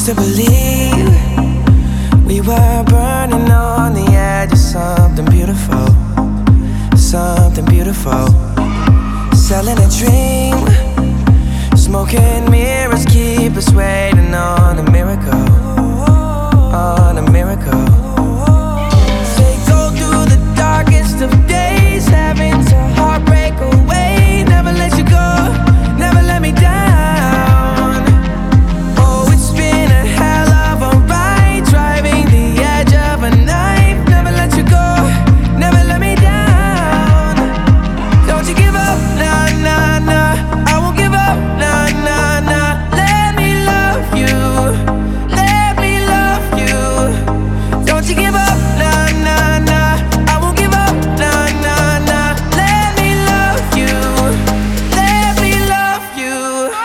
used to believe we were burning on the edge of something beautiful, something beautiful. Selling a dream, smoking mirrors keep us waiting on a miracle, on a miracle. They go through the darkest of days, having to heartbreak away. Never let you go, never let me down. Oh, it's been a hell of a ride, driving the edge of a knife. Never let you go, never let me down. Don't you give up, nah, nah, nah. I won't give up, nah, nah, nah. Let me love you, let me love you. Don't you give up, nah, nah, nah. I won't give up, nah, nah, nah. Let me love you, let me love you.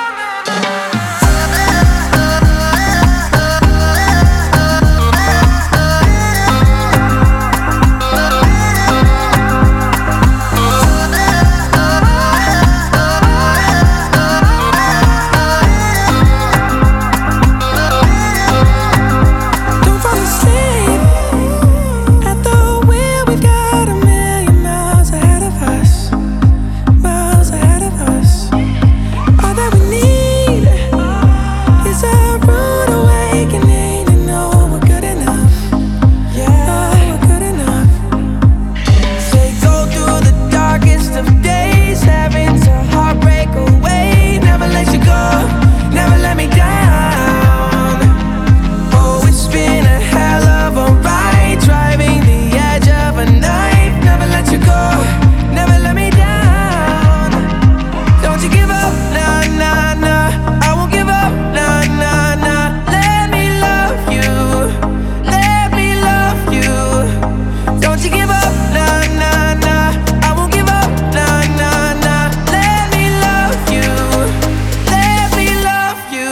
Don't fall asleep at the wheel. We've got a million miles ahead of us, miles ahead of us. All that we need is a rude awakening to know we're good enough. Yeah, we're good enough. They go through the darkest of days, having to heartbreak away. Never let you go, never let me down. Oh, it's been a hell of a ride, driving the edge of a knife. Never let you go, never let me down. Don't you give up, nah, nah, nah. I won't give up, nah, nah, nah. Let me love you, let me love you. Don't you give up, nah, nah, nah. I won't give up, nah, nah, nah. Let me love you, let me love you.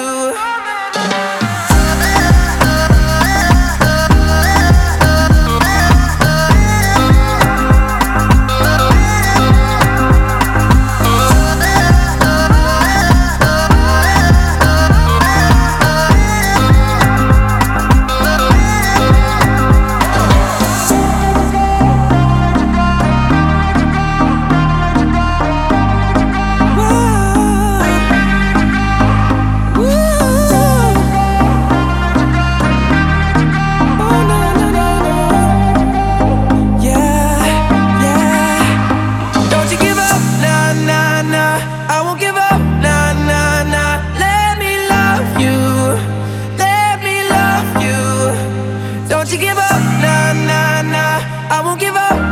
Don't you give up, nah, nah, nah. I won't give up, nah, nah, nah. Let me love you, let me love you. Don't you give up, nah, nah, nah. I won't give up,